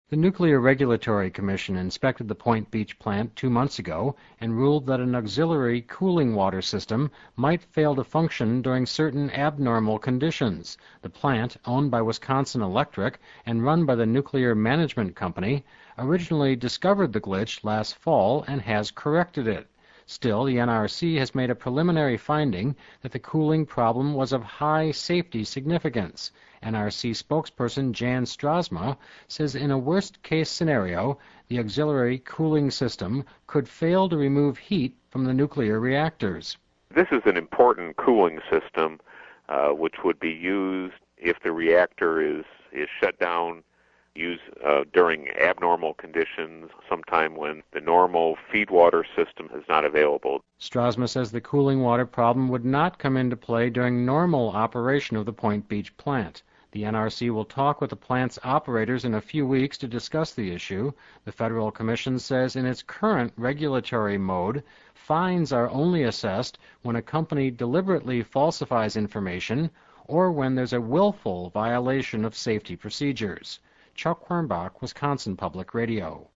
The Nuclear Regulatory Commission inspected the Point Beach plant 2 months ago and ruled that an auxiliary cooling water system might fail to function during certain abnormal conditions. The plant, owned by Wisconsin Electric and run by the Nuclear Management Company, originally discovered the glitch last fall and has corrected it. Still, the NRC has made a preliminary finding that the cooling problem was of high safety significance. NRC spokesperson Jan Strasma says in a worst-case scenario, the auxiliary cooling system could fail to remove heat from the nuclear reactors. This is an important cooling system which would be used if the reactor is shut down, used during abnormal conditions, sometime when the normal feed water system is not available. Strasma says the cooling water problem would not come into play during normal operation of the Point Beach plant. The NRC will talk with the plant's operators in a few weeks to discuss the issue. The Federal Commission says in its current regulatory mode, fines are only assessed when a company deliberately falsifies information or when there's a willful violation of safety procedures. Chuck Quirnbach, Wisconsin Public Radio.